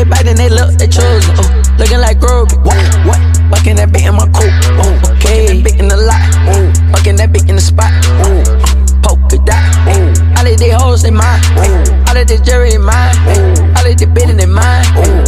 they biting, they look, they choosing. Looking like Groovy. What? Bucking that bit in my coupe. Okay. That bit in the lot. Bucking that bit in the spot. Polka dot. All of these hoes, they mine. All of this jewelry, they mine. All of this bitch, they mine.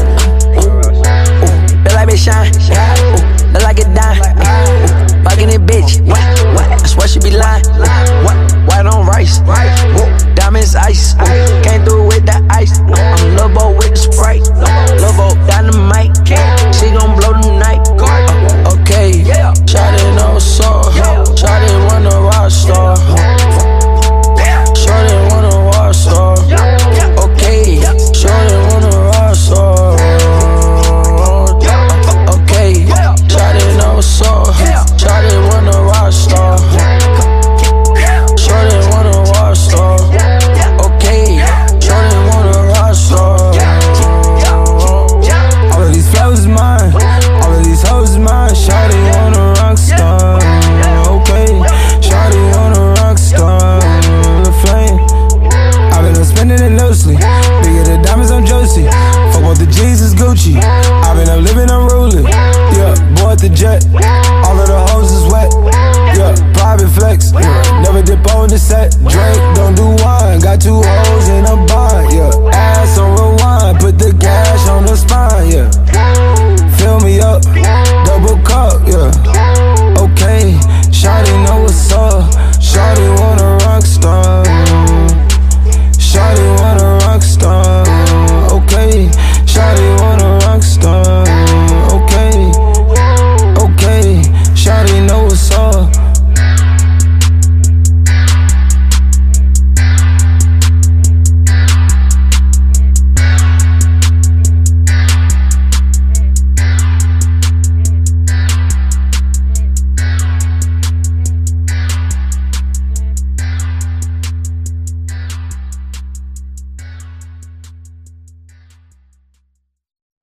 Feel like they shine. Look like it dime. Bucking that bitch. What? I swear she be lying. What? White on rice. Diamonds ice. Came through with the ice. I'm Lobo with the Sprite. Lobo dynamite. She gon' blow the night. Okay. Shawty no soul. Shawty run a rock star. Shawty run a rock star. Okay. Shawty run a rock star. Okay. Shawty no soul. Shawty run a rock star. Shawty run a rock star. Okay. Shawty run a rock star. All of these flowers is mine. All of these hoes is mine. Shawty on a rock star. Okay. Shawty on a rock star. The flame. I've been spending it loosely. Bigger the diamonds on Josie. Fuck what the Jesus Gucci. I've been up living unruly. Yeah, boy at the jet. All of the hoes is wet. Yeah, private flex. Never dip on the set. Drake, don't do wine. Got two hoes